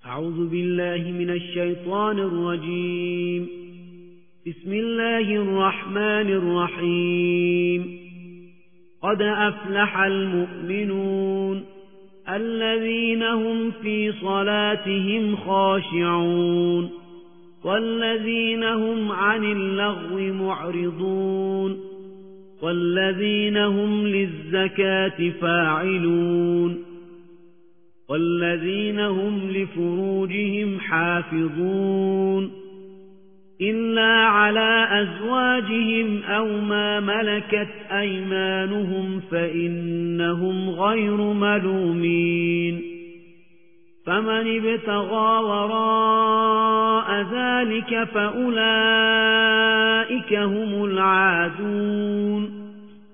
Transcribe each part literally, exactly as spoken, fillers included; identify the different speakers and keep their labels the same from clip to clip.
Speaker 1: أعوذ بالله من الشيطان الرجيم. بسم الله الرحمن الرحيم. قد أفلح المؤمنون الذين هم في صلاتهم خاشعون والذين هم عن اللغو معرضون والذين هم للزكاة فاعلون والذين هم لفروجهم حافظون إلا على أزواجهم أو ما ملكت أيمانهم فإنهم غير ملومين فمن ابتغى وراء ذلك فأولئك هم العادون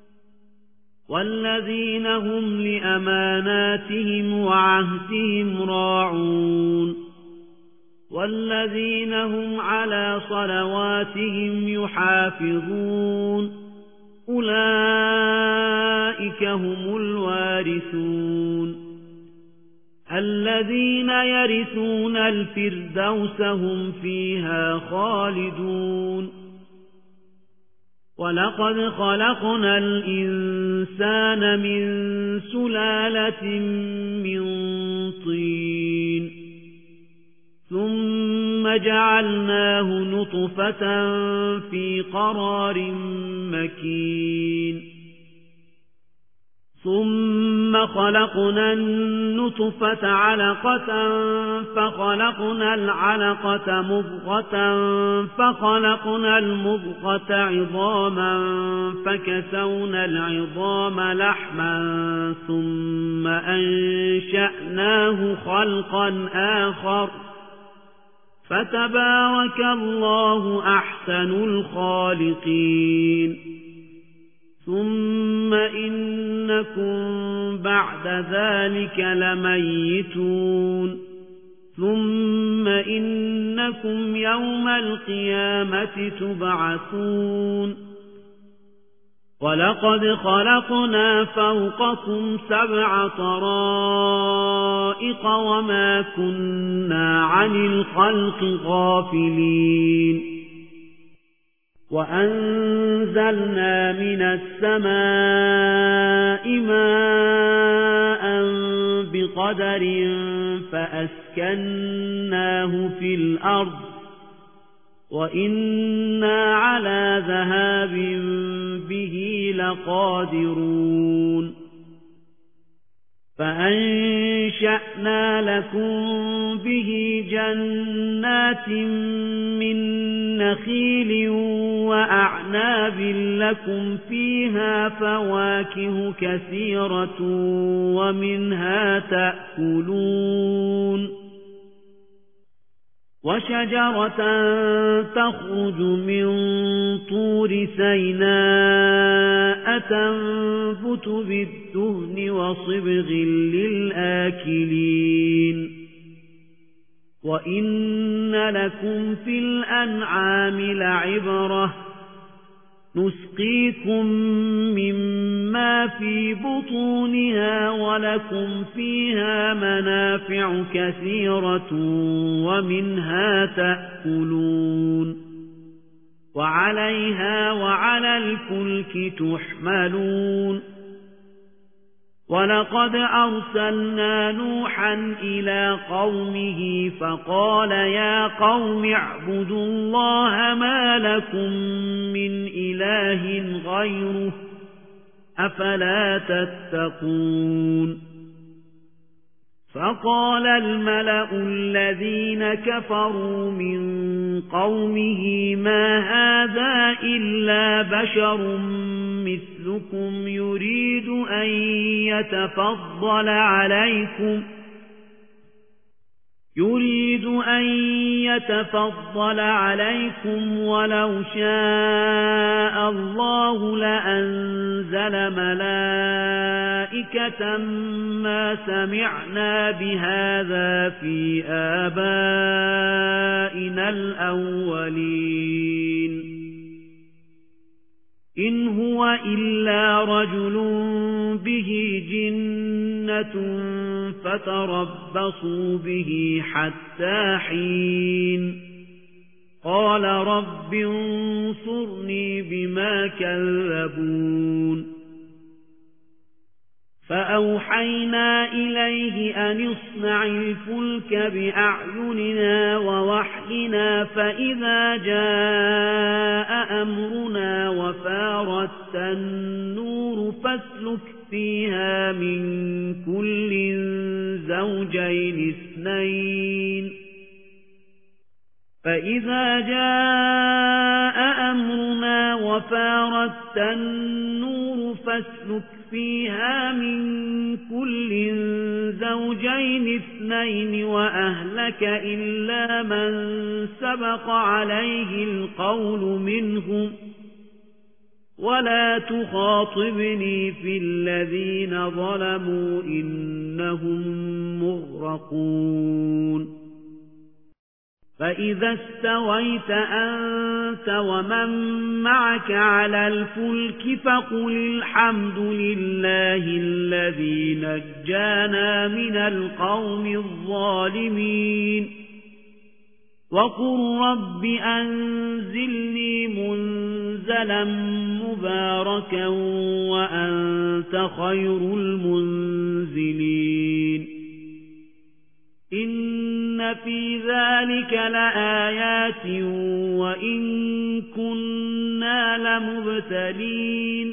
Speaker 1: والذين هم لأماناتهم وعهدهم راعون والذين هم على صلواتهم يحافظون أولئك هم الوارثون الذين يرثون الفردوس هم فيها خالدون ولقد خلقنا الإنسان من سلالة من طين ثم جعلناه نطفة في قرار مكين ثم خلقنا النطفة علقة فخلقنا العلقة مضغة فخلقنا المضغة عظاما فكسونا العظام لحما ثم أنشأناه خلقا آخر فتبارك الله أحسن الخالقين ثم إنكم بعد ذلك لميتون ثم إنكم يوم القيامة تبعثون ولقد خلقنا فوقكم سبع طرائق وما كنا عن الخلق غافلين وأنزلنا من السماء ماء بقدر فأسكناه في الأرض وإنا على ذهاب به لقادرون فأنشأنا لكم به جنات من نخيل وأعناب لكم فيها فواكه كثيرة ومنها تأكلون وشجرة تخرج من طور سيناء تنبت بالدهن وصبغ للآكلين وإن لكم في الأنعام لعبرة نسقيكم مما في بطونها ولكم فيها منافع كثيرة ومنها تأكلون وعليها وعلى الفلك تحملون ولقد أرسلنا نوحا إلى قومه فقال يا قوم اعبدوا الله ما لكم من إله غيره أفلا تتقون فقال الملأ الذين كفروا من قومه ما هذا إلا بشر مثلكم يريد أن يتفضل عليكم يريد أن يتفضل عليكم ولو شاء الله لأنزل ملائكة ما سمعنا بهذا في آبائنا الأولين إن هو إلا رجل به جنة فتربصوا به حتى حين قال رب انصرني بما كذبون فأوحينا إليه أن اصنع الفلك بأعيننا ووحينا فإذا جاء أمرنا وفارت النور فاسلك فيها من كل زوجين اثنين فإذا جاء أمرنا وفارت النور فاسلك فيها من كل زوجين اثنين وأهلك إلا من سبق عليه القول منهم ولا تخاطبني في الذين ظلموا إنهم مغرقون فإذا استويت أنت ومن معك على الفلك فقل الحمد لله الذي نجانا من القوم الظالمين وقل رب أنزلني منزلا مباركا وأنت خير المنزلين إن في ذلك لآيات وإن كنا لمبتلين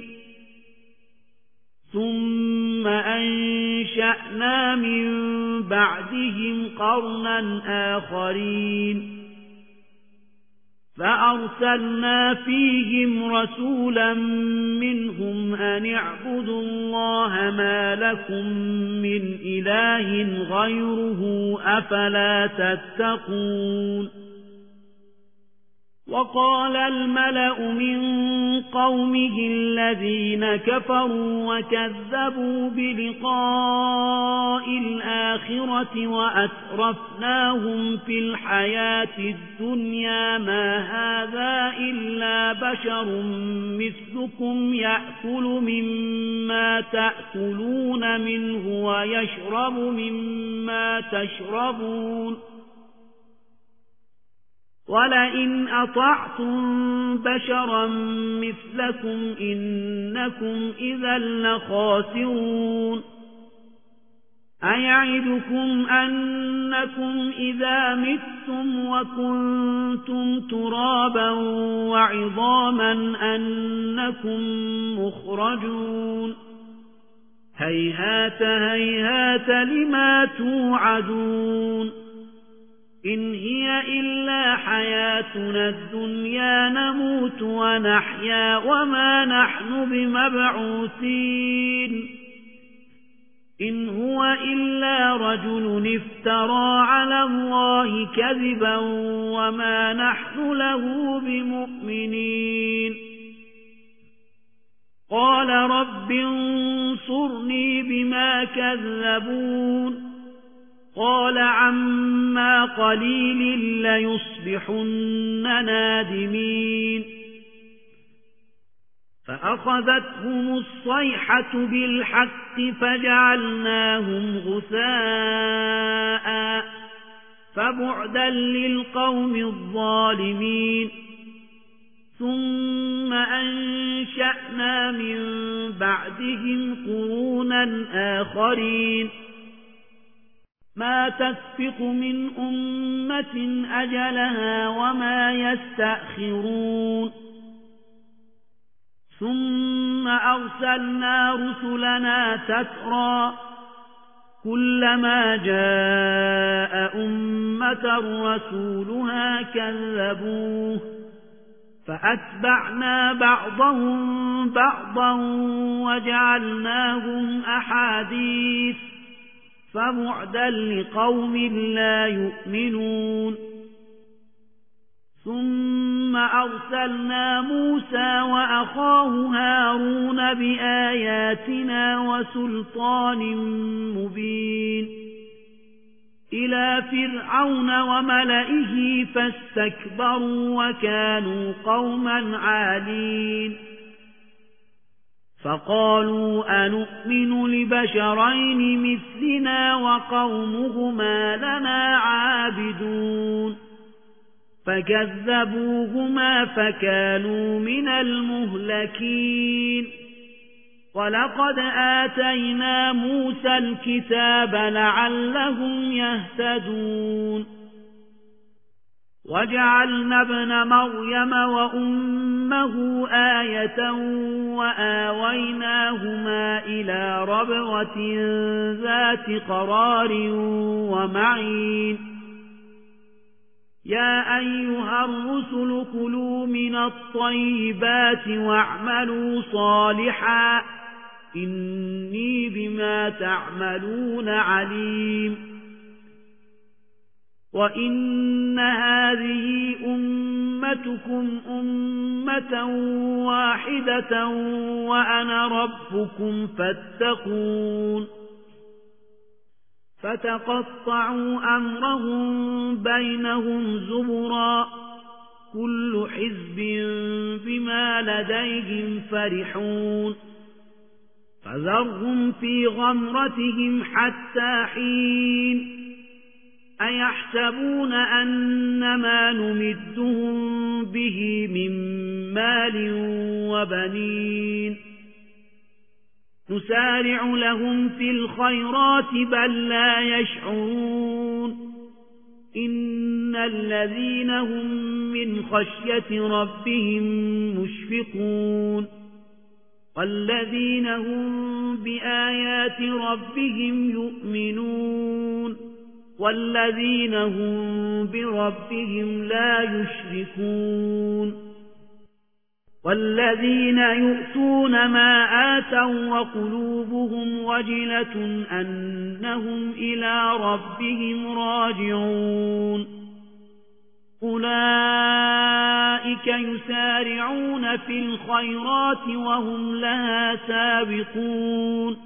Speaker 1: ثم أنشأنا من بعدهم قرنا آخرين فأرسلنا فيهم رسولا منهم أن اعبدوا الله ما لكم من إله غيره أفلا تتقون وقال الملأ من قومه الذين كفروا وكذبوا بلقاء الآخرة وأترفناهم في الحياة الدنيا ما هذا إلا بشر مثلكم يأكل مما تأكلون منه ويشرب مما تشربون ولئن أطعتم بشرا مثلكم إنكم إذا لخاسرون أيعدكم أنكم إذا متم وكنتم ترابا وعظاما أنكم مخرجون هيهات هيهات لما توعدون إن هي إلا حياتنا الدنيا نموت ونحيا وما نحن بمبعوثين إن هو إلا رجل افترى على الله كذبا وما نحن له بمؤمنين قال رب انصرني بما كذبون قال عما قليل ليصبحن نادمين فأخذتهم الصيحة بالحق فجعلناهم غثاء فبعدا للقوم الظالمين ثم أنشأنا من بعدهم قرونا آخرين ما تسبق من أمة أجلها وما يستأخرون ثم أرسلنا رسلنا تترى كلما جاء أمة رسولها كذبوه فأتبعنا بعضهم بعضا وجعلناهم أحاديث فبعدا لقوم لا يؤمنون ثم أرسلنا موسى وأخاه هارون بآياتنا وسلطان مبين إلى فرعون وملئه فاستكبروا وكانوا قوما عالين فقالوا أنؤمن لبشرين مثلنا وقومهما لنا عابدون فكذبوهما فكانوا من المهلكين ولقد آتينا موسى الكتاب لعلهم يهتدون وجعلنا ابن مريم وأمه آية وآويناهما إلى ربوة ذات قرار ومعين يا أيها الرسل كلوا من الطيبات واعملوا صالحا إني بما تعملون عليم وإن هذه أمتكم أمة واحدة وأنا ربكم فاتقون فتقطعوا أمرهم بينهم زبرا كل حزب بما لديهم فرحون فذرهم في غمرتهم حتى حين أيحسبون أنما نمدهم به من مال وبنين نسارع لهم في الخيرات بل لا يشعرون إن الذين هم من خشية ربهم مشفقون والذين هم بآيات ربهم يؤمنون والذين هم بربهم لا يشركون والذين يؤتون ما آتوا وقلوبهم وجلة أنهم إلى ربهم راجعون أولئك يسارعون في الخيرات وهم لها سابقون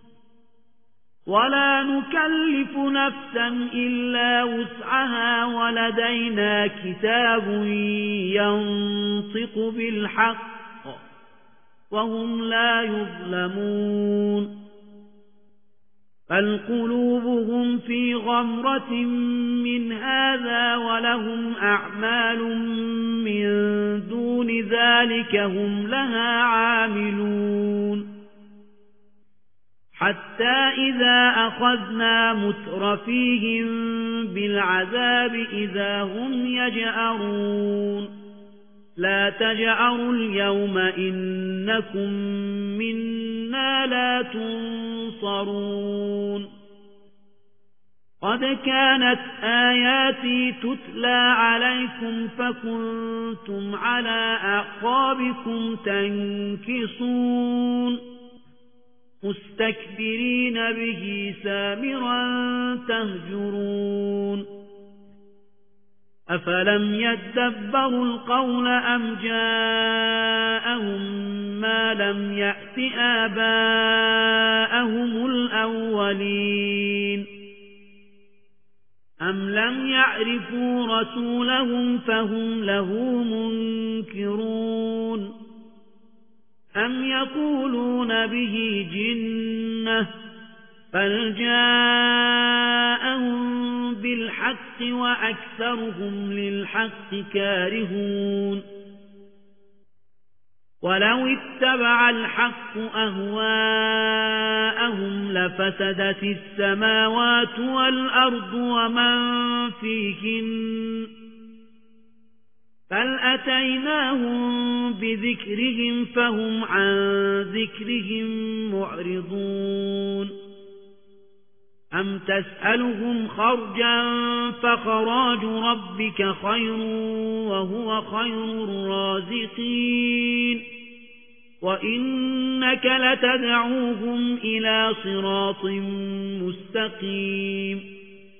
Speaker 1: ولا نكلف نفسا إلا وسعها ولدينا كتاب ينطق بالحق وهم لا يظلمون بل قلوبهم في غمرة من هذا ولهم أعمال من دون ذلك هم لها عاملون حتى إذا أخذنا مترفيهم بالعذاب إذا هم يجأرون لا تجأروا اليوم إنكم منا لا تنصرون قد كانت آياتي تتلى عليكم فكنتم على أعقابكم تنكصون مستكبرين به سامرا تهجرون أفلم يدبروا القول أم جاءهم ما لم يأت آباءهم الأولين أم لم يعرفوا رسولهم فهم له منكرون أم يقولون به جنة بل جاءهم بالحق وأكثرهم للحق كارهون ولو اتبع الحق أهواءهم لفسدت السماوات والأرض ومن فيهن بل أتيناهم بذكرهم فهم عن ذكرهم معرضون أم تسألهم خرجا فخراج ربك خير وهو خير الرازقين وإنك لتدعوهم إلى صراط مستقيم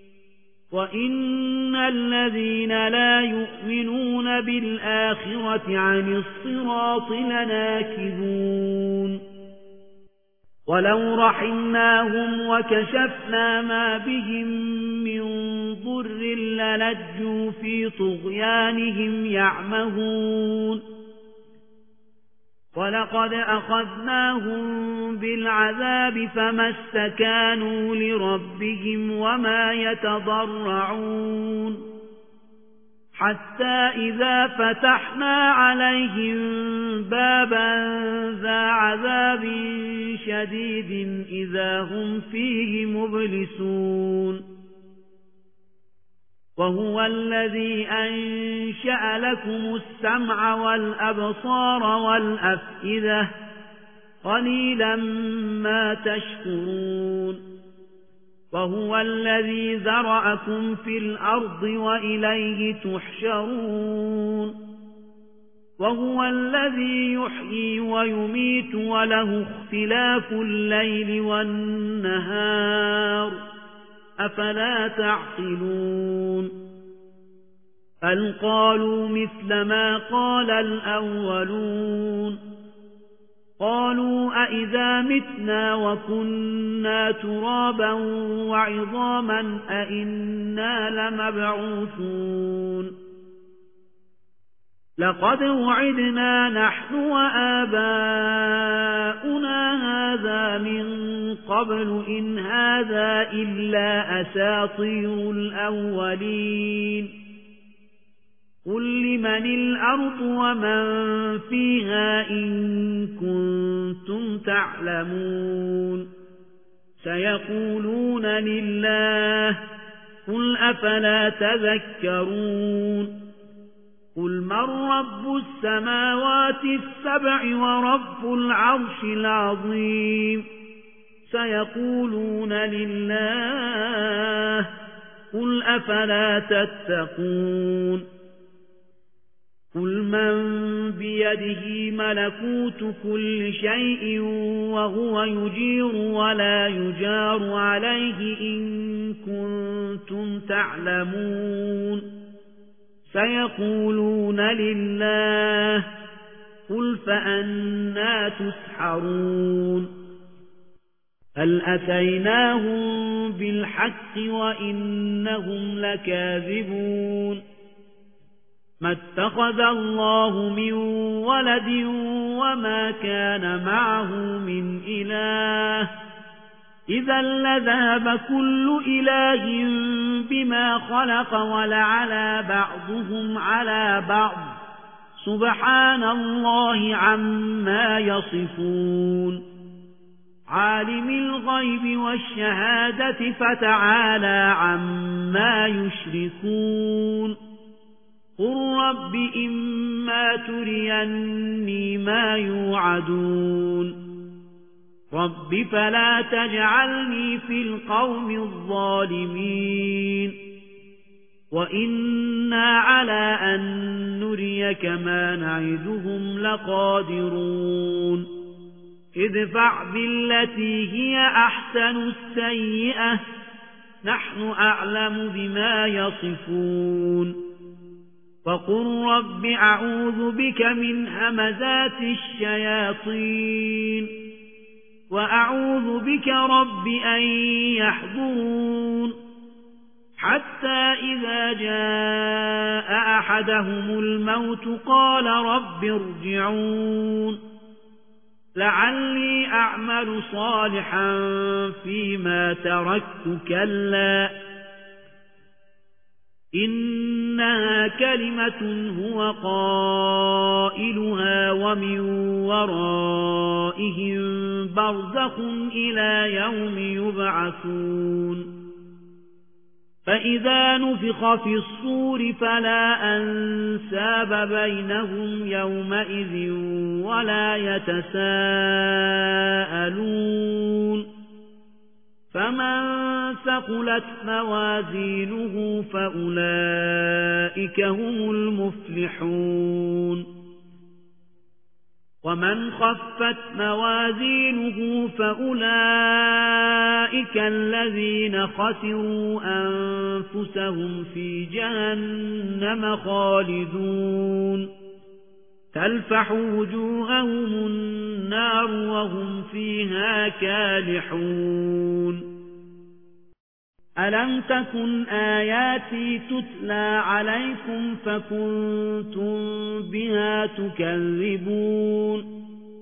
Speaker 1: وإن الذين لا يؤمنون بالآخرة عن الصراط لناكبون ولو رحمناهم وكشفنا ما بهم من ضر للجوا في طغيانهم يعمهون ولقد أخذناهم بالعذاب فما استكانوا لربهم وما يتضرعون حتى إذا فتحنا عليهم بابا ذا عذاب شديد إذا هم فيه مبلسون وهو الذي أنشأ لكم السمع والأبصار والأفئدة قليلا ما تشكرون وهو الذي ذرأكم في الأرض وإليه تحشرون وهو الذي يحيي ويميت وله اختلاف الليل والنهار أفلا تعقلون بل قالوا مثل ما قال الأولون قالوا أئذا متنا وكنا ترابا وعظاما أئنا لمبعوثون لقد وعدنا نحن وآباؤنا هذا من قبل إن هذا إلا أساطير الأولين قل لمن الأرض ومن فيها إن كنتم تعلمون سيقولون لله قل أفلا تذكرون قل من رب السماوات السبع ورب العرش العظيم سيقولون لله قل أفلا تتقون قل من بيده ملكوت كل شيء وهو يجير ولا يجار عليه إن كنتم تعلمون سيقولون لله قل فأنى تسحرون هل أتيناهم بالحق وإنهم لكاذبون ما اتخذ الله من ولد وما كان معه من إله إذا لذهب كل إله بما خلق ولعلى بعضهم على بعض سبحان الله عما يصفون عالم الغيب والشهادة فتعالى عما يشركون قل رب إما تريني ما يوعدون رب فلا تجعلني في القوم الظالمين وإنا على أن نريك ما نعدهم لقادرون ادفع بالتي هي أحسن السيئة نحن أعلم بما يصفون وقل رب أعوذ بك من همزات الشياطين وأعوذ بك رب أن يحضرون حتى إذا جاء أحدهم الموت قال رب ارجعون لعلي أعمل صالحا فيما تركت كلا إنها كلمة هو قائلها ومن ورائهم برزخ إلى يوم يبعثون فإذا نفخ في الصور فلا أنساب بينهم يومئذ ولا يتساءلون فمن ثقلت موازينه فأولئك هم المفلحون ومن خفت موازينه فأولئك الذين خسروا أنفسهم في جهنم خالدون تلفح وجوههم النار وهم فيها كالحون ألم تكن آياتي تتلى عليكم فكنتم بها تكذبون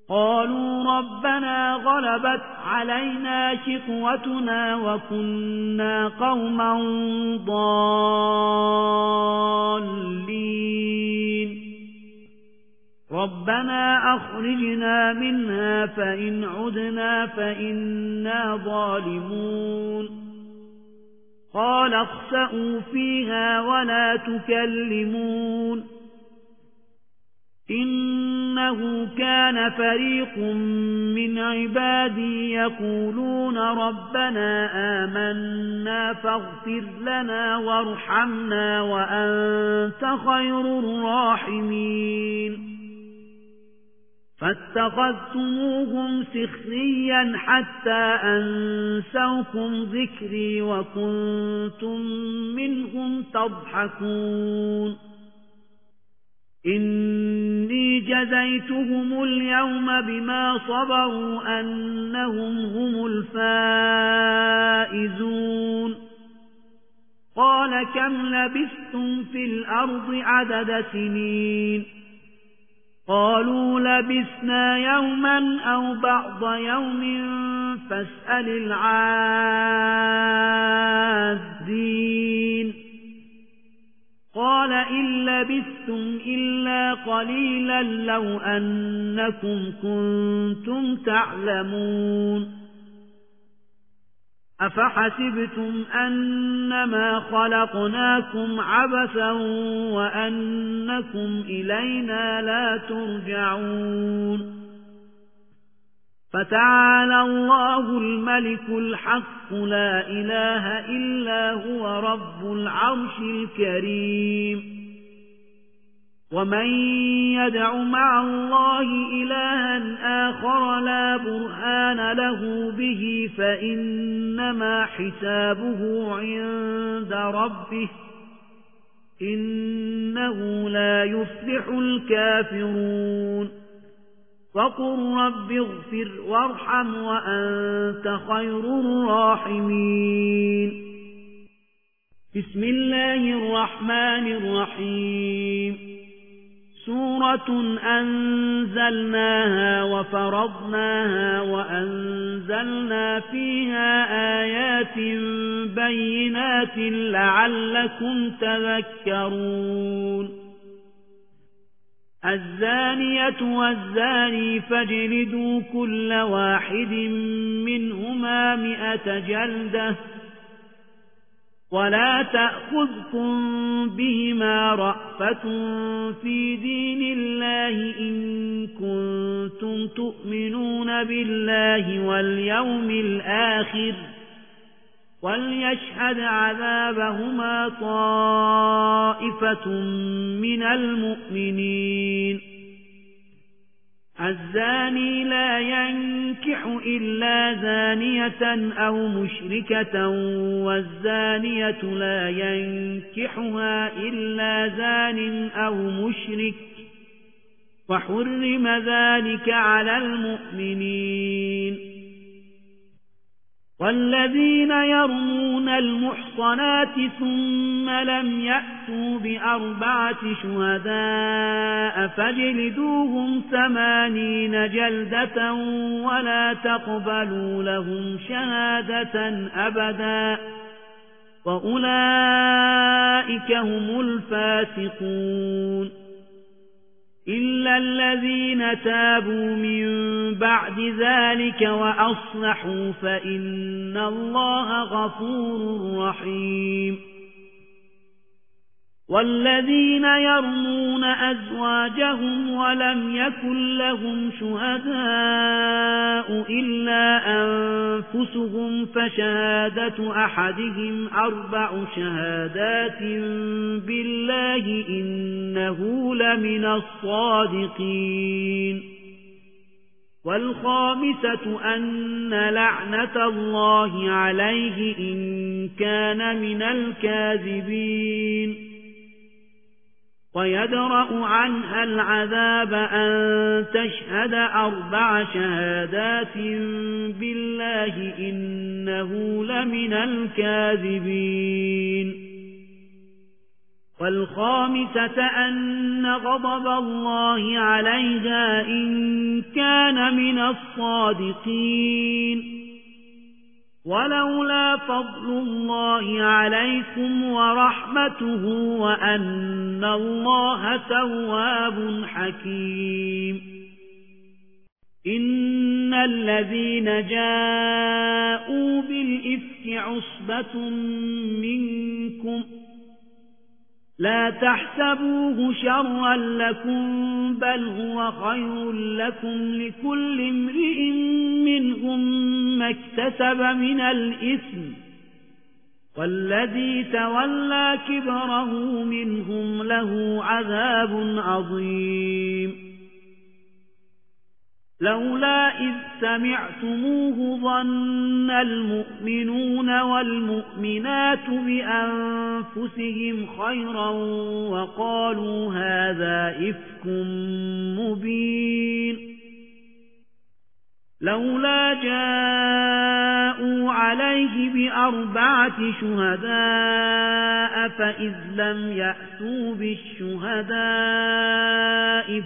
Speaker 1: قالوا ربنا غلبت علينا شقوتنا وكنا قوما ضالين ربنا أخرجنا منها فإن عدنا فإنا ظالمون قال اخسئوا فيها ولا تكلمون إنه كان فريق من عبادي يقولون ربنا آمنا فاغفر لنا وارحمنا وأنت خير الراحمين فاتخذتموهم سخريا حتى أنسوكم ذكري وكنتم منهم تضحكون إني جزيتهم اليوم بما صبروا أنهم هم الفائزون قال كم لبثتم في الأرض عدد سنين قالوا لبثنا يوما أو بعض يوم فاسأل العادين قال إن لبثتم إلا قليلا لو أنكم كنتم تعلمون أفحسبتم أنما خلقناكم عبثا وأنكم إلينا لا ترجعون فتعالى الله الملك الحق لا إله إلا هو رب العرش الكريم ومن يدع مع الله إلها آخر لا برهان له به فإنما حسابه عند ربه إنه لا يفلح الكافرون وقل رب اغفر وارحم وأنت خير الراحمين بسم الله الرحمن الرحيم سورة أنزلناها وفرضناها وأنزلنا فيها آيات بينات لعلكم تذكرون الزانية والزاني فاجلدوا كل واحد منهما مئة جلدة ولا تأخذكم بهما رأفة في دين الله إن كنتم تؤمنون بالله واليوم الآخر وليشهد عذابهما طائفة من المؤمنين الزاني لا ينكح إلا زانية أو مشركة والزانية لا ينكحها إلا زان أو مشرك وحرم ذلك على المؤمنين والذين يرمون المحصنات ثم لم يأتوا بأربعة شهداء فاجلدوهم ثمانين جلدة ولا تقبلوا لهم شهادة أبدا وأولئك هم الفاسقون إلا الذين تابوا من بعد ذلك وأصلحوا فإن الله غفور رحيم والذين يرمون أزواجهم ولم يكن لهم شهداء إلا أنفسهم فشهادة أحدهم أربع شهادات بالله إنه لمن الصادقين والخامسة أن لعنة الله عليه إن كان من الكاذبين ويدرأ عنها العذاب أن تشهد أربع شهادات بالله إنه لمن الكاذبين والخامسة أن غضب الله عليها إن كان من الصادقين ولولا فضل الله عليكم ورحمته وأن الله تواب حكيم إن الذين جاءوا بالإفك عصبة منكم لا تحسبوه شرا لكم بل هو خير لكم لكل امرئ منهم ما اكتسب من الإثم والذي تولى كبره منهم له عذاب عظيم لولا إذ سمعتموه ظن المؤمنون والمؤمنات بأنفسهم خيرا وقالوا هذا إفك مبين لولا جاءوا عليه بأربعة شهداء فإذ لم يأتوا بالشهداء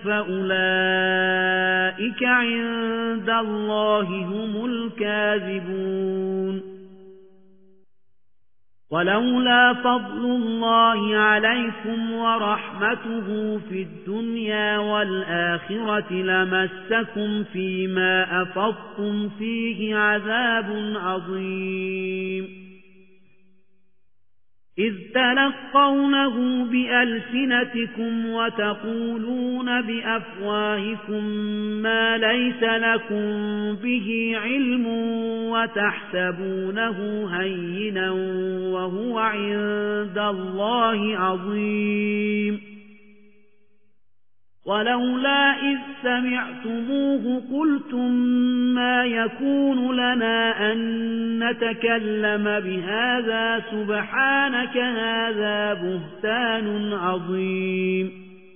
Speaker 1: فأولئك عند الله هم الكاذبون ولولا فضل الله عليكم ورحمته في الدنيا والآخرة لمسكم فيما أفضتم فيه عذاب عظيم إذ تلقونه بألسنتكم وتقولون بأفواهكم ما ليس لكم به علم وتحسبونه هينا وهو عند الله عظيم ولولا إذ سمعتموه قلتم ما يكون لنا أن نتكلم بهذا سبحانك هذا بهتان عظيم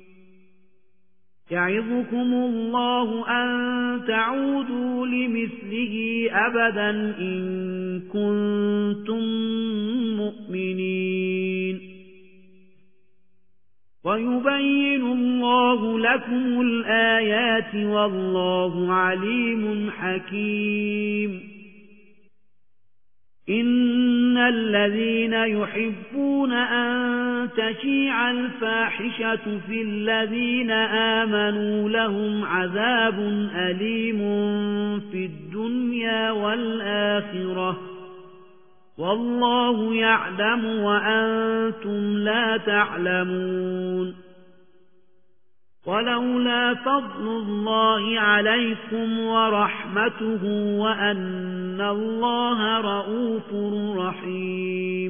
Speaker 1: يعظكم الله أن تعودوا لمثله أبدا إن كنتم مؤمنين ويبين الله لكم الآيات والله عليم حكيم إن الذين يحبون أن تشيع الفاحشة في الذين آمنوا لهم عذاب أليم في الدنيا والآخرة والله يعلم وأنتم لا تعلمون ولولا فضل الله عليكم ورحمته وأن الله رؤوف رحيم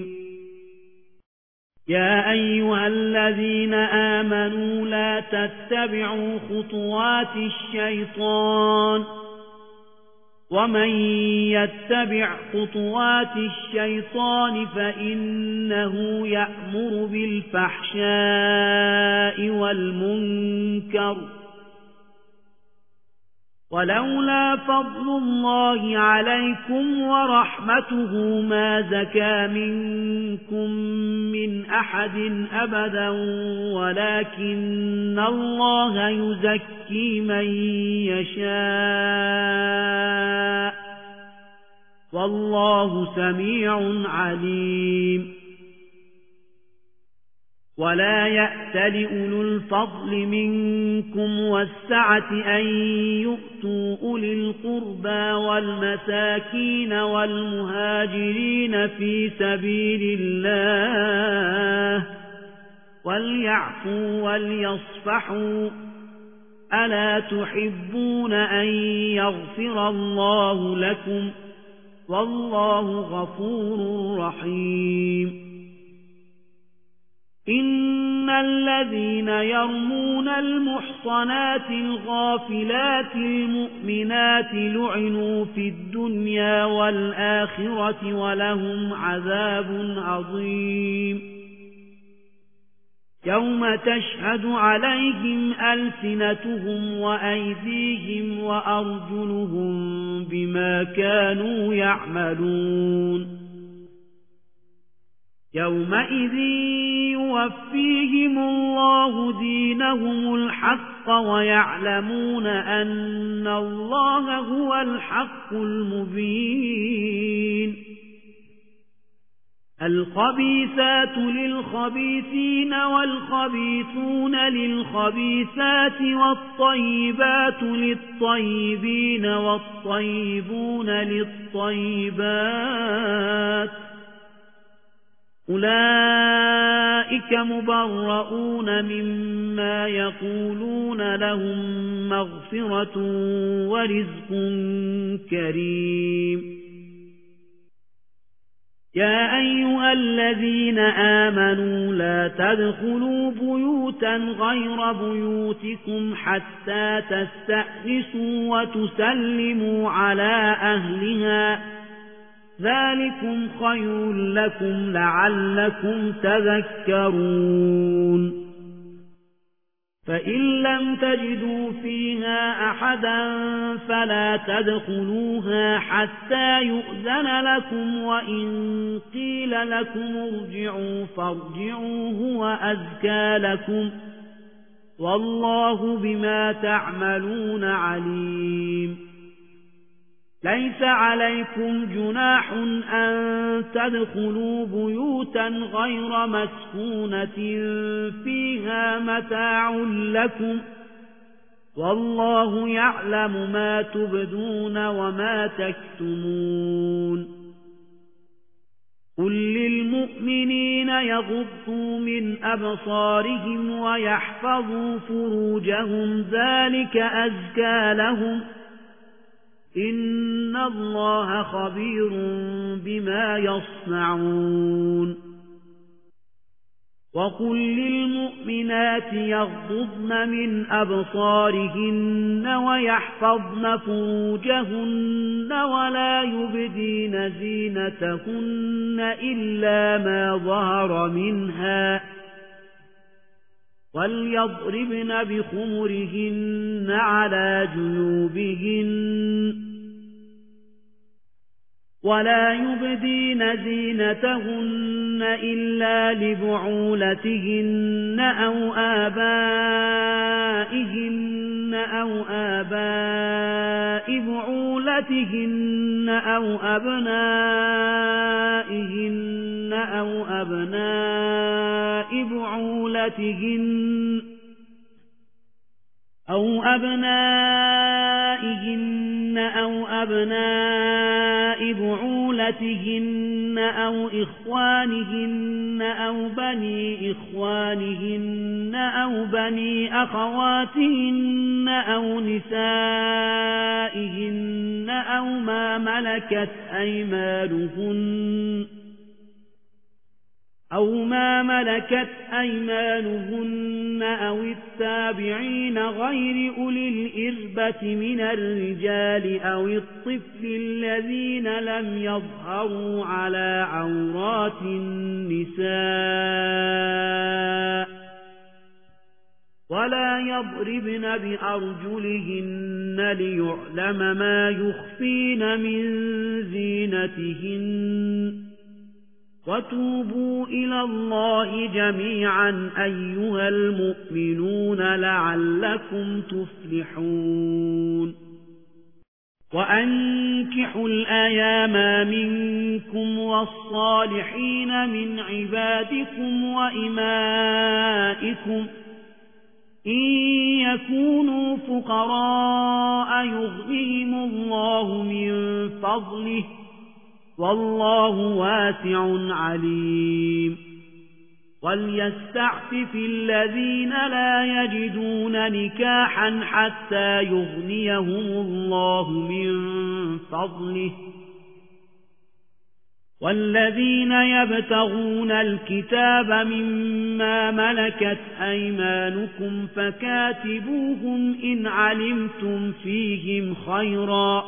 Speaker 1: يا أيها الذين آمنوا لا تتبعوا خطوات الشيطان ومن يتبع خطوات الشيطان فإنه يأمر بالفحشاء والمنكر ولولا فضل الله عليكم ورحمته ما زكى منكم من أحد أبدا ولكن الله يزكي من يشاء والله سميع عليم ولا يأتل أولو الفضل منكم والسعة أن يؤتوا أولي القربى والمساكين والمهاجرين في سبيل الله وليعفوا وليصفحوا ألا تحبون أن يغفر الله لكم والله غفور رحيم إن الذين يرمون المحصنات الغافلات المؤمنات لعنوا في الدنيا والآخرة ولهم عذاب عظيم يوم تشهد عليهم ألسنتهم وأيديهم وأرجلهم بما كانوا يعملون يومئذ يوفيهم الله دينهم الحق ويعلمون أن الله هو الحق المبين الخبيثات للخبيثين والخبيثون للخبيثات والطيبات للطيبين والطيبون للطيبات أولئك مبرؤون مما يقولون لهم مغفرة ورزق كريم يا أيها الذين آمنوا لا تدخلوا بيوتا غير بيوتكم حتى تستأنسوا وتسلموا على أهلها ذلكم خير لكم لعلكم تذكرون فإن لم تجدوا فيها أحدا فلا تدخلوها حتى يؤذن لكم وإن قيل لكم ارجعوا فارجعوا هو أزكى لكم والله بما تعملون عليم ليس عليكم جناح أن تدخلوا بيوتا غير مسكونة فيها متاع لكم والله يعلم ما تبدون وما تكتمون قل للمؤمنين يغضوا من أبصارهم ويحفظوا فروجهم ذلك أزكى لهم إن الله خبير بما يصنعون وقل للمؤمنات يغضضن من أبصارهن ويحفظن فروجهن ولا يبدين زينتهن إلا ما ظهر منها وليضربن بخمرهن على جيوبهن ولا يبدين زينتهن إلا لبعولتهن أو آبائهن أو آباء بعولتهن أو أبنائهن أو أبناء بعولتهن أو أبنائهن أو أبناء بعولتهن أو إخوانهن أو بني إخوانهن أو بني أخواتهن أو نسائهن أو ما ملكت أيمانهن أو ما ملكت أيمانهن أو التابعين غير أولي الإربة من الرجال أو الطفل الذين لم يظهروا على عورات النساء ولا يضربن بأرجلهن ليعلم ما يخفين من زينتهن وتوبوا إلى الله جميعا أيها المؤمنون لعلكم تفلحون وأنكحوا الأيام منكم والصالحين من عبادكم وإمائكم إن يكونوا فقراء يغنيهم الله من فضله والله واسع عليم وليستعفف الذين لا يجدون نكاحا حتى يغنيهم الله من فضله والذين يبتغون الكتاب مما ملكت أيمانكم فكاتبوهم إن علمتم فيهم خيرا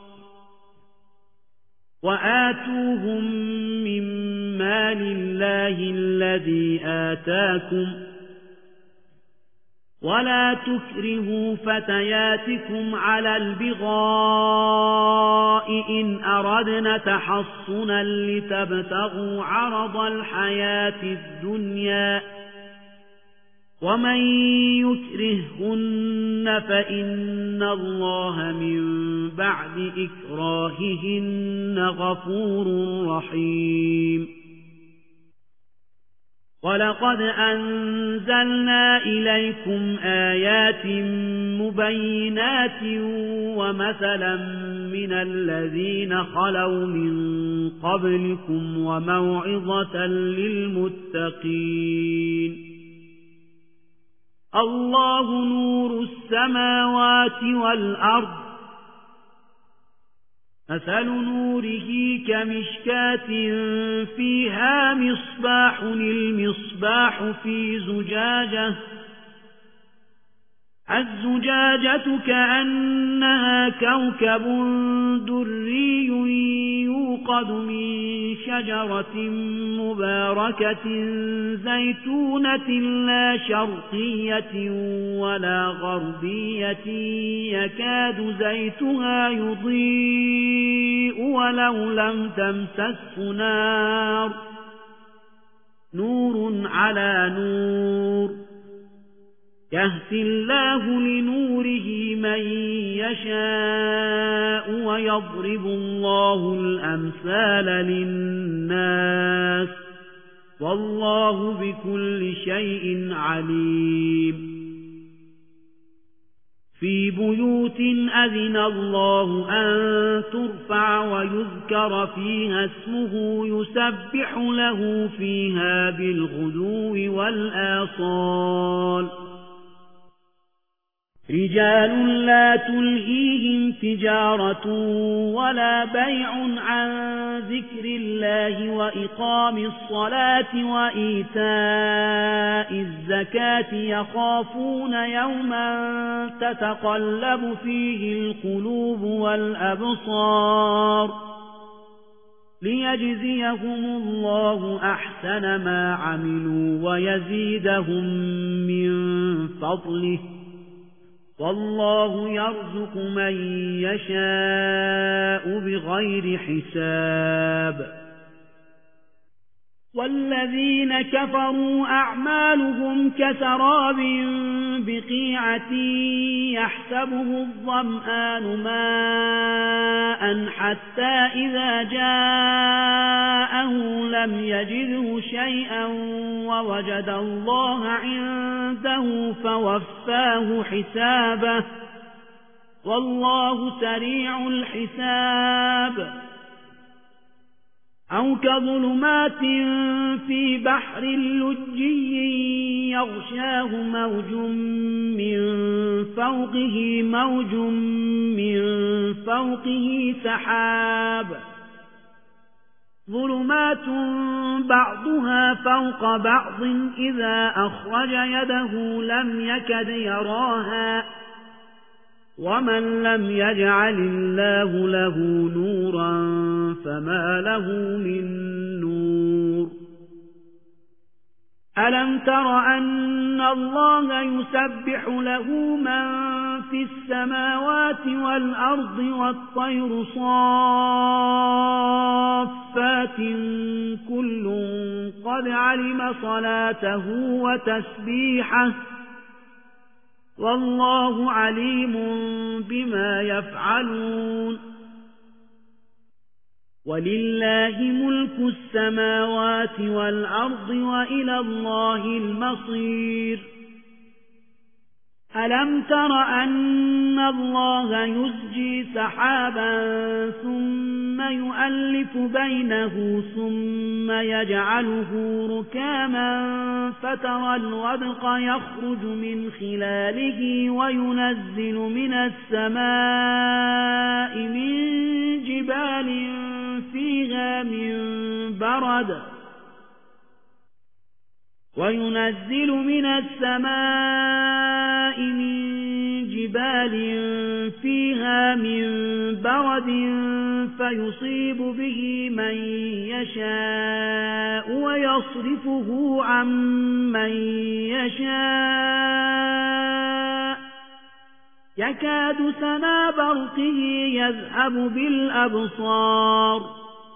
Speaker 1: وآتوهم من مال الله الذي آتاكم ولا تكرهوا فتياتكم على البغاء إن أردنا تحصنا لتبتغوا عرض الحياة الدنيا ومن يكرهن فإن الله من بعد إكراههن غفور رحيم ولقد أنزلنا إليكم آيات مبينات ومثلا من الذين خلوا من قبلكم وموعظة للمتقين الله نور السماوات والأرض مثل نوره كمشكاة فيها مصباح المصباح في زجاجة الزجاجة كأنها كوكب دري يوقد من شجرة مباركة زيتونة لا شرقية ولا غربية يكاد زيتها يضيء ولو لم تمسسه نار نور على نور يهدي الله لنوره من يشاء ويضرب الله الأمثال للناس والله بكل شيء عليم في بيوت أذن الله أن ترفع ويذكر فيها اسمه يسبح له فيها بالغدو والآصال رجال لا تلهيهم تجارة ولا بيع عن ذكر الله وإقام الصلاة وإيتاء الزكاة يخافون يوما تتقلب فيه القلوب والأبصار ليجزيهم الله أحسن ما عملوا ويزيدهم من فضله والله يرزق من يشاء بغير حساب والذين كفروا أعمالهم كسراب بقيعة يحسبه الظمآن ماء حتى إذا جاءه لم يجده شيئا ووجد الله عنده فوفاه حسابه والله سريع الحساب أو كظلمات في بحر لجي يغشاه موج من فوقه موج من فوقه سحاب ظلمات بعضها فوق بعض إذا أخرج يده لم يكد يراها ومن لم يجعل الله له نورا فما له من نور ألم تر أن الله يسبح له من في السماوات والأرض والطير صافات كل قد علم صلاته وتسبيحه والله عليم بما يفعلون ولله ملك السماوات والأرض وإلى الله المصير ألم تر أن الله يزجي سحابا ثم يؤلف بينه ثم يجعله ركاما فترى الودق يخرج من خلاله وينزل من السماء من جبال فيها من برد وينزل من السماء السماء من جبال فيها من برد فيصيب به من يشاء ويصرفه عن من يشاء يكاد سنا برقه يذهب بالأبصار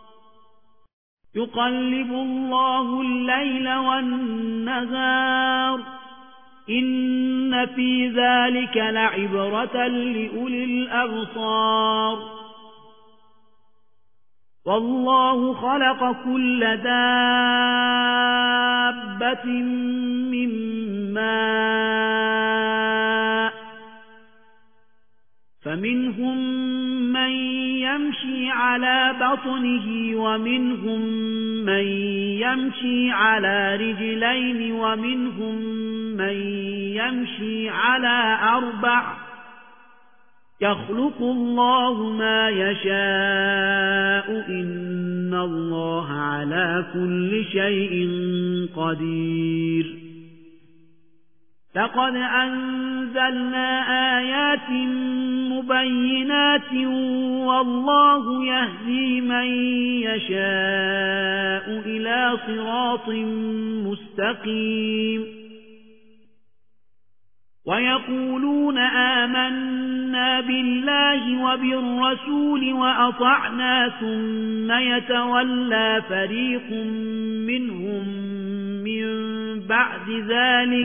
Speaker 1: يقلب الله الليل والنهار إن في ذلك لعبرة لأولي الأبصار والله خلق كل دابة من ماء فمنهم من يمشي على بطنه ومنهم من يمشي على رجلين ومنهم من يمشي على أربع يخلق الله ما يشاء إن الله على كل شيء قدير لقد أنزلنا آيات مبينات والله يهدي من يشاء إلى صراط مستقيم ويقولون آمنا بالله وبالرسول وأطعنا ثم يتولى فريق منهم من بعد ذلك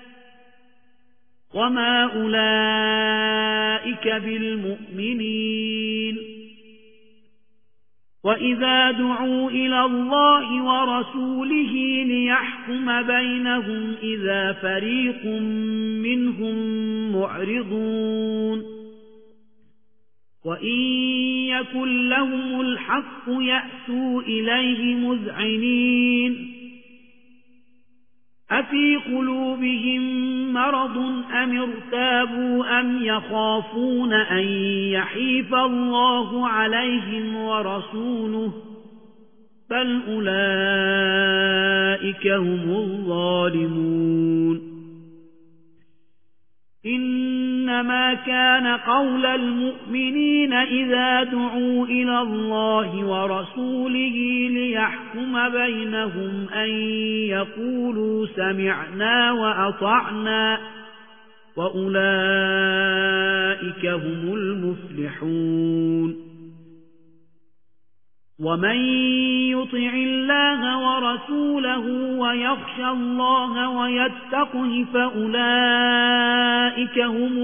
Speaker 1: وما أولئك بالمؤمنين وإذا دعوا إلى الله ورسوله ليحكم بينهم إذا فريق منهم معرضون وإن يكن لهم الحق يأتوا إليه مذعنين أفي قلوبهم مرض أم ارتابوا أم يخافون أن يحيف الله عليهم ورسوله بل أولئك هم الظالمون إنما كان قول المؤمنين إذا دعوا إلى الله ورسوله ليحكم بينهم أن يقولوا سمعنا وأطعنا وأولئك هم المفلحون ومن يطع الله ورسوله ويخشى الله ويتقه فأولئك هم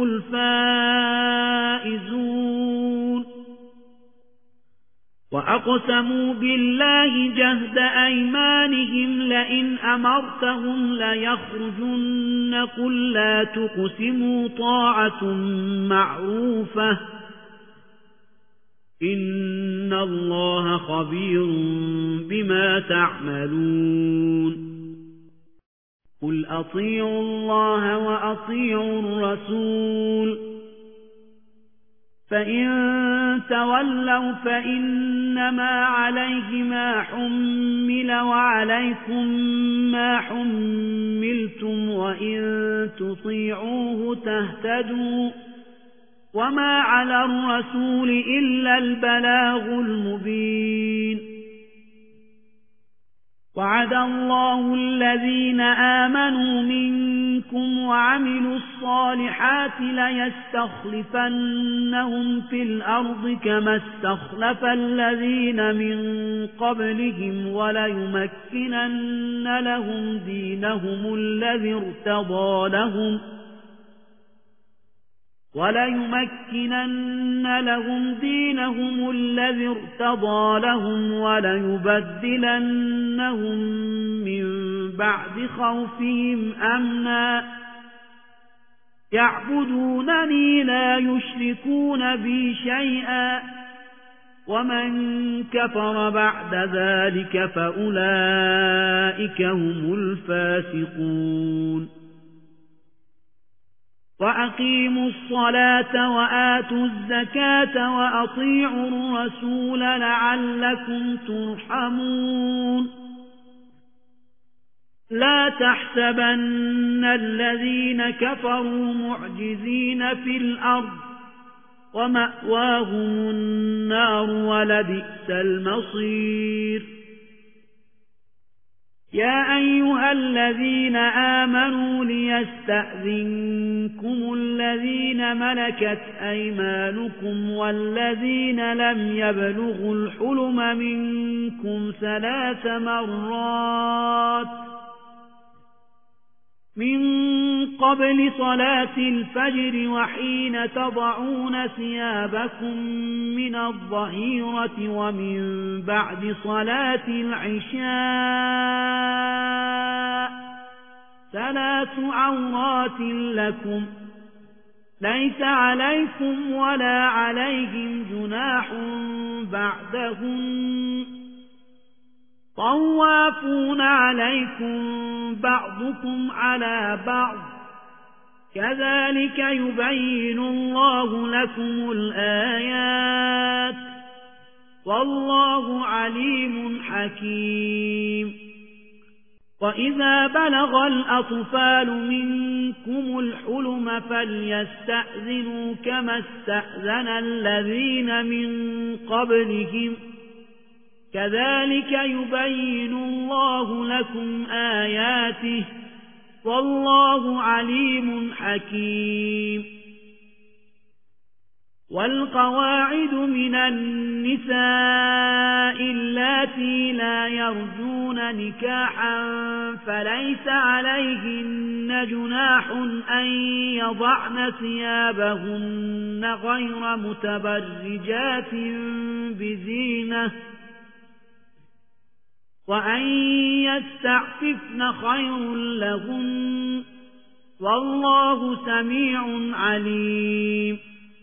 Speaker 1: الفائزون وأقسموا بالله جهد أيمانهم لئن أمرتهم ليخرجن قل لا تقسموا طاعة معروفة إن الله خبير بما تعملون قل أطيعوا الله وأطيعوا الرسول فإن تولوا فإنما عليه ما حمل وعليكم ما حملتم وإن تطيعوه تهتدوا وما على الرسول إلا البلاغ المبين وعد الله الذين آمنوا منكم وعملوا الصالحات ليستخلفنهم في الأرض كما استخلف الذين من قبلهم وليمكنن لهم دينهم الذي ارتضى لهم وليمكنن لهم دينهم الذي ارتضى لهم وليبدلنهم من بعد خوفهم أمنا يعبدونني لا يشركون بي شيئا ومن كفر بعد ذلك فأولئك هم الفاسقون وأقيموا الصلاة وآتوا الزكاة وأطيعوا الرسول لعلكم ترحمون لا تحسبن الذين كفروا معجزين في الأرض ومأواهم النار ولبئس المصير يا أيها الذين آمنوا ليستأذنكم الذين ملكت أيمانكم والذين لم يبلغوا الحلم منكم ثلاث مرات من قبل صلاة الفجر وحين تضعون ثيابكم من الظهيرة ومن بعد صلاة العشاء ثلاث عورات لكم ليس عليكم ولا عليهم جناح بعدهن طوافون عليكم بعضكم على بعض كذلك يبين الله لكم الآيات والله عليم حكيم وإذا بلغ الأطفال منكم الحلم فليستأذنوا كما استأذن الذين من قبلهم كذلك يبين الله لكم آياته والله عليم حكيم والقواعد من النساء اللاتي لا يرجون نكاحا فليس عليهن جناح أن يضعن ثيابهن غير متبرجات بزينة وأن يستعففن خير لهن والله سميع عليم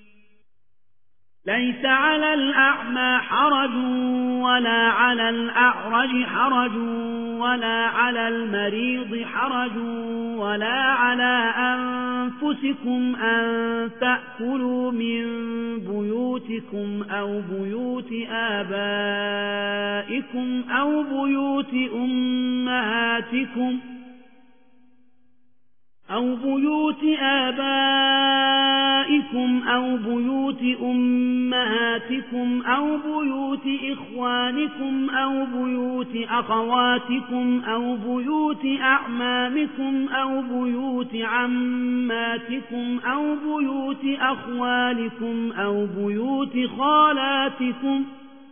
Speaker 1: ليس على الأعمى حرج ولا على الأعرج حرج ولا على المريض حرج ولا على أنفسكم أن تأكلوا من بيوتكم أو بيوت آبائكم أو بيوت أمهاتكم أو بيوت آبائكم أو بيوت أمهاتكم أو بيوت إخوانكم أو بيوت أخواتكم أو بيوت أعمامكم أو بيوت عماتكم أو بيوت أخوالكم أو بيوت خالاتكم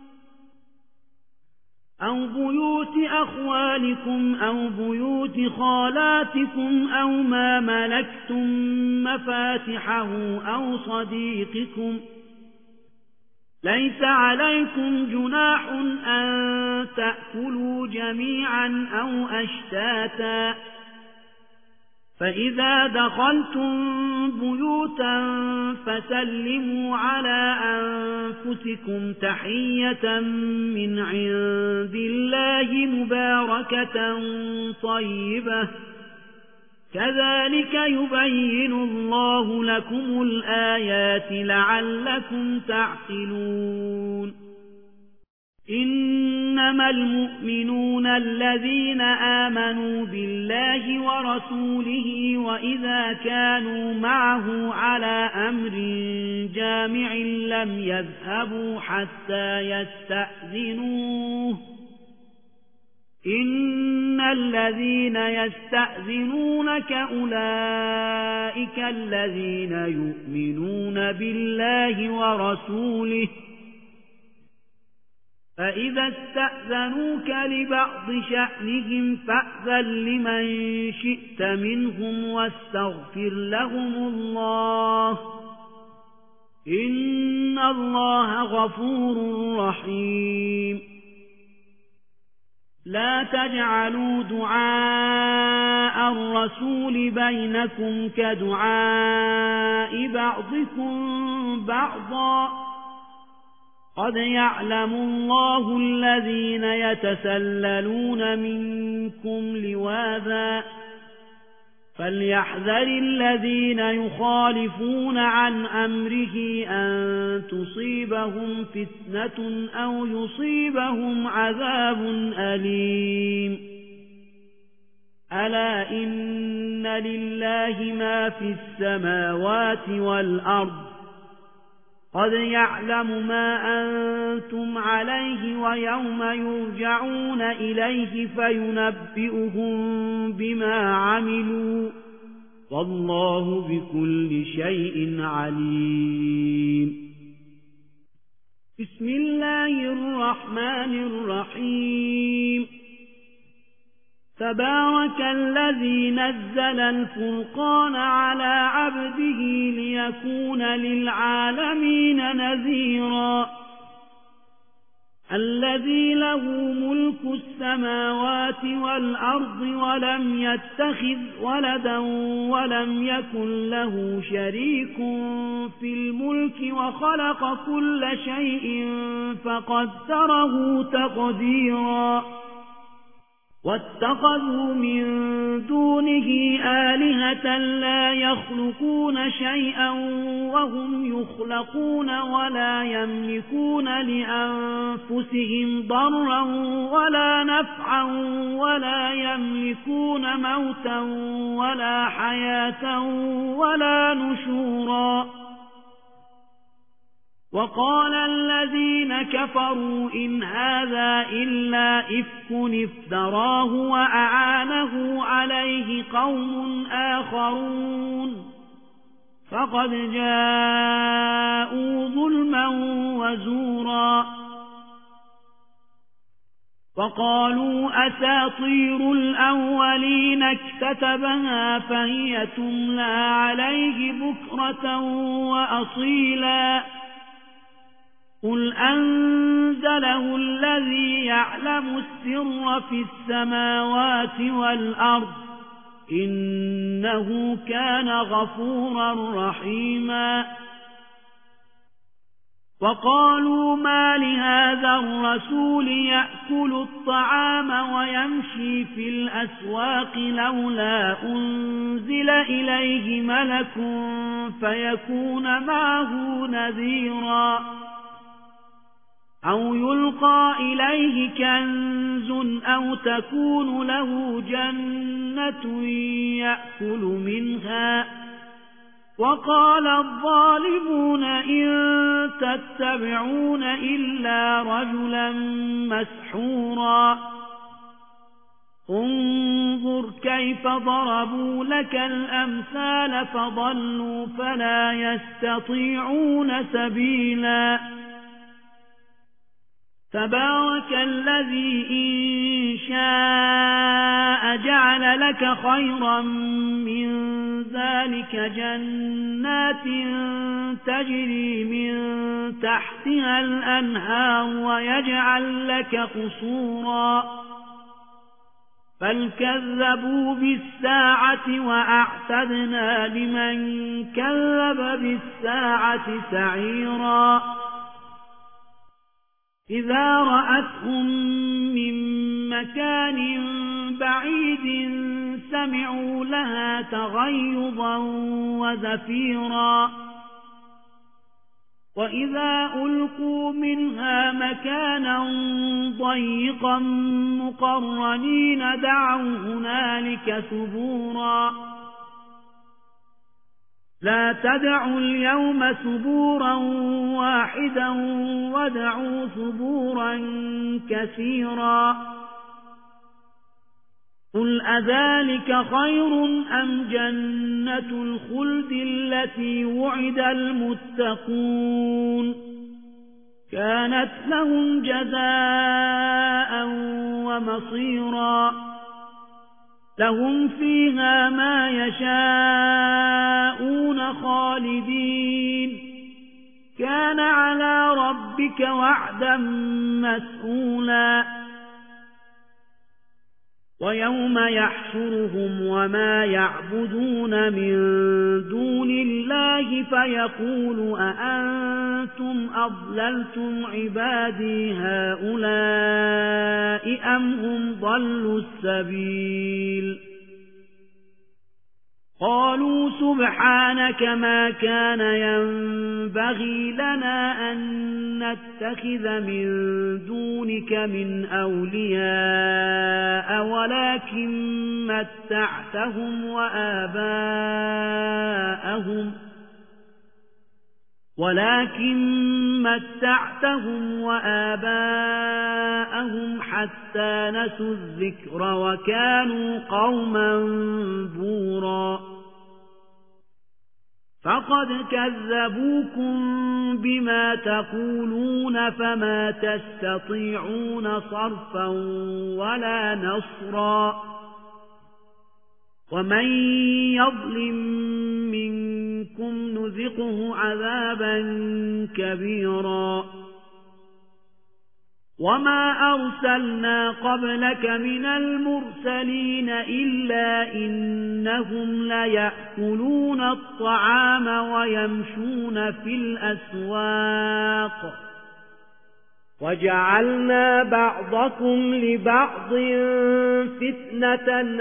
Speaker 1: أو بيوت أخوالكم أو بيوت خالاتكم أو ما ملكتم مفاتحه أو صديقكم ليس عليكم جناح أن تأكلوا جميعا أو أشتاتا فإذا دخلتم بيوتا فسلموا على أنفسكم تحية من عند الله مباركة طيبة كذلك يبين الله لكم الآيات لعلكم تعقلون إنما المؤمنون الذين آمنوا بالله ورسوله وإذا كانوا معه على أمر جامع لم يذهبوا حتى يستأذنوه إن الذين يستأذنونك أولئك الذين يؤمنون بالله ورسوله فإذا استأذنوك لبعض شأنهم فأذن لمن شئت منهم واستغفر لهم الله إن الله غفور رحيم لا تجعلوا دعاء الرسول بينكم كدعاء بعضكم بعضا قد يعلم الله الذين يتسللون منكم لواذا فليحذر الذين يخالفون عن أمره أن تصيبهم فتنة أو يصيبهم عذاب أليم ألا إن لله ما في السماوات والأرض قد يعلم ما أنتم عليه ويوم يرجعون إليه فينبئهم بما عملوا والله بكل شيء عليم. بسم الله الرحمن الرحيم. تبارك الذي نزل الفرقان على عبده ليكون للعالمين نذيرا الذي له ملك السماوات والأرض ولم يتخذ ولدا ولم يكن له شريك في الملك وخلق كل شيء فقدره تقديرا واتخذوا من دونه آلهة لا يخلقون شيئا وهم يخلقون ولا يملكون لأنفسهم ضرا ولا نفعا ولا يملكون موتا ولا حياة ولا نشورا. وقال الذين كفروا إن هذا إلا إفك افتراه وأعانه عليه قوم آخرون فقد جاءوا ظلما وزورا. وقالوا أساطير الأولين اكتتبها فهي تملى عليه بكرة وأصيلا قل أنزله الذي يعلم السر في السماوات والأرض إنه كان غفورا رحيما. وقالوا ما لهذا الرسول يأكل الطعام ويمشي في الأسواق لولا أنزل إليه ملك فيكون معه نذيرا أو يلقى إليه كنز أو تكون له جنة يأكل منها. وقال الظالمون إن تتبعون إلا رجلا مسحورا انظر كيف ضربوا لك الأمثال فضلوا فلا يستطيعون سبيلا. تبارك الذي إن شاء جعل لك خيرا من ذلك جنات تجري من تحتها الأنهار ويجعل لك قصورا بل كذبوا بالساعة وأعتدنا لمن كذب بالساعة سعيرا. إذا رأتهم من مكان بعيد سمعوا لها تغيظا وزفيرا وإذا ألقوا منها مكانا ضيقا مقرنين دعوا هنالك ثبورا لا تدعوا اليوم ثبورا واحدا ودعوا ثبورا كثيرا قل أذلك خير أم جنة الخلد التي وعد المتقون كانت لهم جزاء ومصيرا لهم فيها ما يشاءون خالدين كان على ربك وعدا مسئولا ويوم يحشرهم وما يعبدون من دون الله فيقول أأنتم أضللتم عبادي هؤلاء أم هم ضلوا السبيل قالوا سبحانك ما كان ينبغي لنا أن نتخذ من دونك من أولياء ولكن متعتهم وآباءهم ولكن متعتهم وآباءهم حتى نسوا الذكر وكانوا قوما بورا فقد كذبوكم بما تقولون فما تستطيعون صرفا ولا نصرا ومن يظلم منكم نذقه عذابا كبيرا وما أرسلنا قبلك من المرسلين إلا إنهم ليأكلون الطعام ويمشون في الأسواق وجعلنا بعضكم لبعض فتنة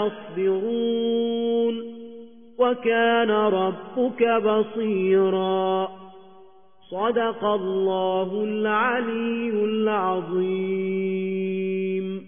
Speaker 1: أتصبرون وكان ربك بصيرا صدق الله العلي العظيم.